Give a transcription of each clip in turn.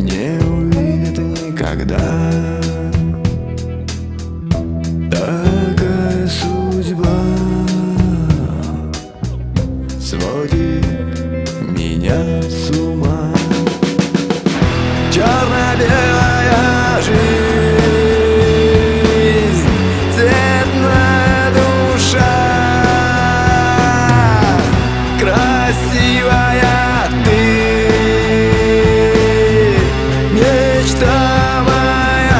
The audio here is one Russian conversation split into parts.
не увидят никогда. Такая судьба сводит меня с ума. Черно-белая жизнь, цветная душа, красивая ты, мечта моя.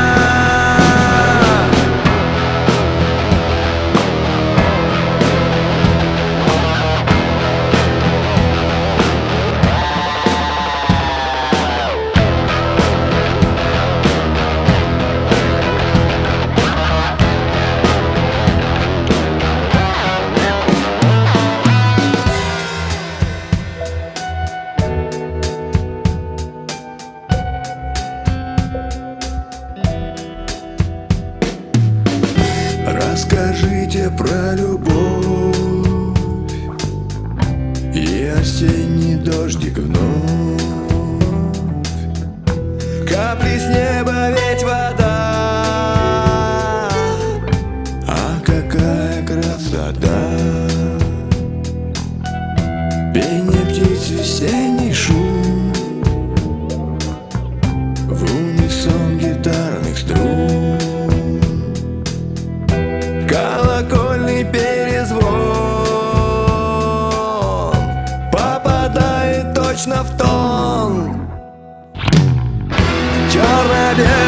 Расскажите про любовь и осенний дождик вновь. Капли с неба, ведь вода, а какая красота. Пение птиц, весенний шум, в унисон гитарных струн. Колокольный перезвон попадает точно в тон. Черно-белый